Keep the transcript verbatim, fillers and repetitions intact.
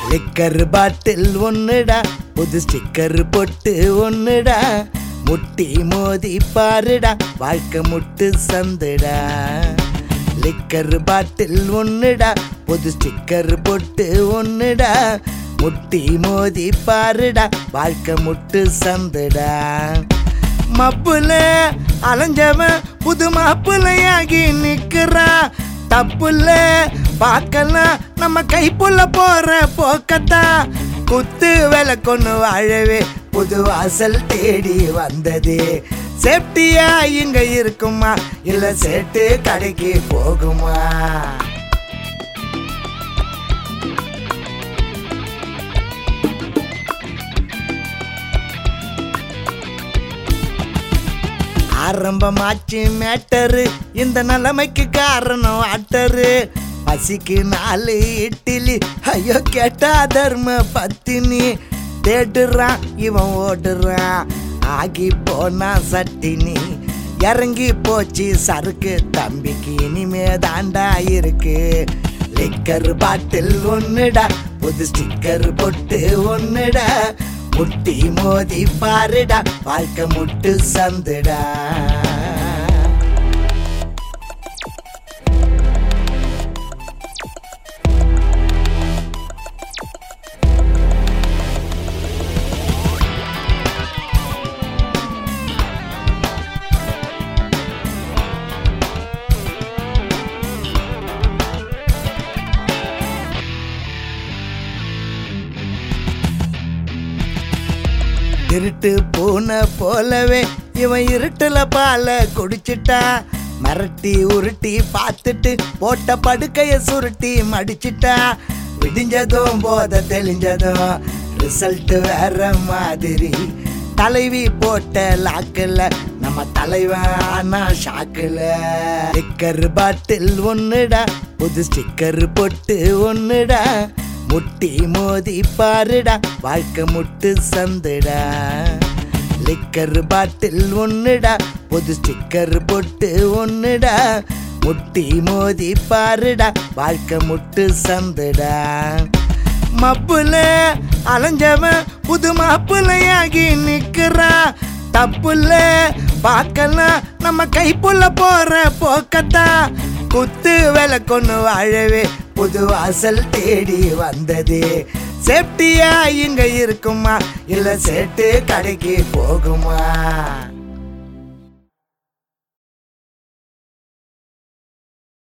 Liquor பாட்டில் ஒன்னுடா புது sticker பொட்டு ஒன்னுடா முட்டி மோதி பாருடா வாழ்க்கை முட்டு சந்துடா. லிக்கர் பாட்டில் ஒன்னுடா புது ஸ்டிக்கர் பொட்டு ஒன்னுடா முட்டி மோதி பாருடா வாழ்க்கை முட்டு சந்துடா. மப்புல அலைஞ்சவன் புது மாப்புலையாகி நிக்கிறா தப்புல பார்க்கலாம் நம்ம கைப்புள்ள போற போக்கத்தா. குத்து வேலை கொண்டு வாழவே புது வாசல் தேடி வந்தது. சேஃப்டியா இங்க இருக்குமா இல்ல சேட்டு கடைக்கு போகுமா? ஆரம்பமாச்சு மேட்டரு இந்த நிலைமைக்கு காரணம் ஆட்டரு. பசிக்கு நாலு இட்லி ஐயோ கேட்டா தர்ம பத்தினி. தேடுறான் இவன் ஓடுறான் ஆகி போனா சட்டினி. இறங்கி போச்சு சறுக்கு தம்பிக்கு இனிமே தாண்டா இருக்கு. லிக்கர் பாட்டில் ஒன்னுடா புது ஸ்டிக்கர் பொட்டு ஒன்னுடா முட்டி மோதி பாருடா வாழ்க்கை முட்டு சந்துடா. இருட்டு பூனை போலவே இவன் இருட்டுல பால குடிச்சிட்டா. மிரட்டி உருட்டி பார்த்துட்டு போட்ட படுக்கைய சுருட்டி மடிச்சிட்டா. விடிஞ்சதும் போத தெளிஞ்சதும் ரிசல்ட் வேற மாதிரி. தலைவி போட்ட லாக்குல நம்ம தலைவன் ஆனா ஷாக்குல. லிக்கர் பாட்டில் ஒன்னுடா புது ஸ்டிக்கர் பொட்டு ஒன்னுடா முட்டி மோதி பாருடா வாழ்க்கை முட்டு சந்துடா. லிக்கர் பாட்டில் ஒன்னுடா புது ஸ்டிக்கர் பொட்டு ஒன்னுடா முட்டி மோதி பாருடா வாழ்க்கை முட்டு சந்துடா. மப்புல அலைஞ்சவன் புது மாப்புலையாகி நிக்கிறா தப்புல பார்க்கலாம் நம்ம கைப்புள்ள போற போக்கத்தா. குத்து வேலை கொண்டு வாழவே புது வாசல் தேடி வந்தது. சேஃப்டியா இங்க இருக்குமா இல்ல சேட்டு கடைக்கு போகுமா?